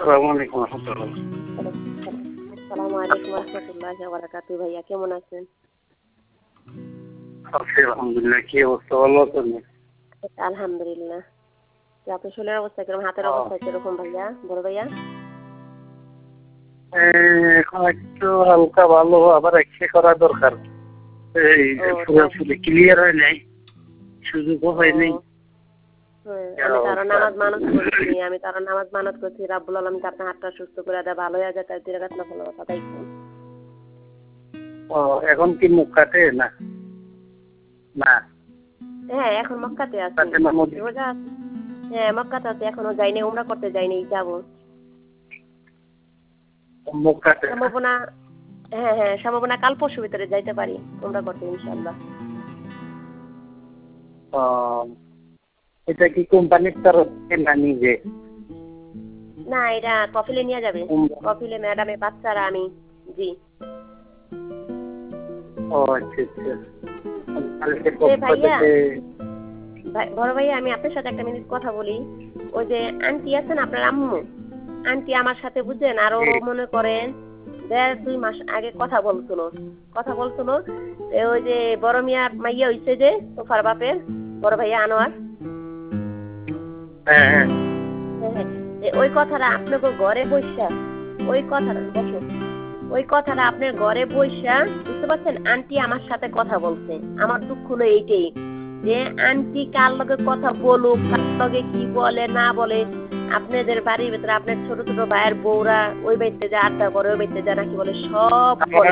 আসসালামু আলাইকুম রহমতুল্লাহ। আসসালামু আলাইকুম রহমতুল্লাহি ওয়া বারাকাতুহু। ভাইয়া কেমন আছেন? আছি আলহামদুলিল্লাহ। কি অবস্থা, ভালো আছেন? আলহামদুলিল্লাহ। তো আপনার শরীরের অবস্থা কিরকম, হাতের অবস্থা কিরকম ভাইয়া, বড় ভাইয়া? এখন একটু হালকা ভালো, আবার এক্সরে করা দরকার। এই পুরোপুরি ক্লিয়ার হয় নাই, সুযোগও হয় নাই। আমি তার নামাজ মানত করছি রাব্বুল আলামিন আপনার হাতটা সুস্থ করে দেয়, ভালো হয়ে যায়, তাই তিন রাকাত নফল নামাজ আদায় করুন। এখন কি মক্কাতে না? না, হ্যাঁ এখন মক্কাতে আছি। রোজা আছে। হ্যাঁ মক্কাতে আছি, এখনো যাইনি, উমরা করতে যাইনি, যাব। মক্কাতে সম্ভাবনা, হ্যাঁ সম্ভাবনা কাল পরশু ভিতরে যাইতে পারি উমরা করতে ইনশাআল্লাহ। এটা কি কোম্পানির তরফ থেকে না নিজে? না এটা কফিলে নিয়ে যাবে, কফিলে ম্যাডামে, বাচ্চারা, আমি। জি। ভাইয়া, বড় ভাইয়া, আমি আপনার সাথে একটা মিনিট কথা বলি। ওই যে আন্টি আছেন আপনার আম্মু, আন্টি আমার সাথে বুঝছেন আরো মনে করেন 1.5-2 মাস আগে কথা বলছিল। ওই যে বড় মিয়ার মাইয়া হইছে যে তোফার বাপের বড় ভাইয়া আনোয়ার, হ্যাঁ ওই কথাটা আপনাকে ঘরে বসা, ওই কথাটা আপনার ঘরে বসা, বুঝতে পারছেন? আন্টি আমার সাথে কথা বলছে। আমার দুঃখ হলো এইটাই যে আন্টি কার লগে কথা বলুক, কার লগে কি বলে না বলে, আপনাদের বাড়ির ভিতরে আপনার ছোট ছোট ভাইয়ের বউরা ওই বাড়িতে যা আড্ডা করে, ওই বাড়িতে যা নাকি বলে সব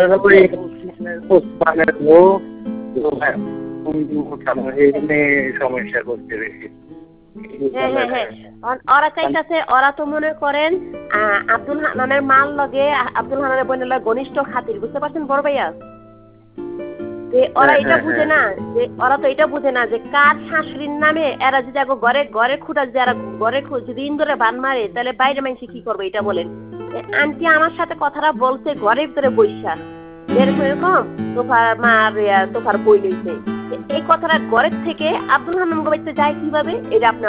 সমস্যা করতে বেশি। হ্যাঁ ওরা চাইতেছে, ওরা তো মনে করেন আব্দুল হান্নানের মাল লগে আব্দুল হান্নানের বোনের লগে ঘনিষ্ঠ খাতির, বুঝতে পারছেন বড় ভাইয়া? ওরা এটা বুঝে না যে, ওরা তো এটা বুঝে না যে কার শাশুড়ির নামে এরা যদি ঘরে খুঁটা, যদি এরা ঘরে যদি ইন্দুরে বান মারে, তাহলে বাইরে মানুষ কি করবে এটা বলেন? আন্টি আমার সাথে কথাটা বলছে ঘরের ভিতরে বৈশা, এরকম তোফার মা তোফার বই লইছে। এই কথাটা ঘরের থেকে আব্দুল হান্নান বাড়িতে যায় কিভাবে, এটা আপনি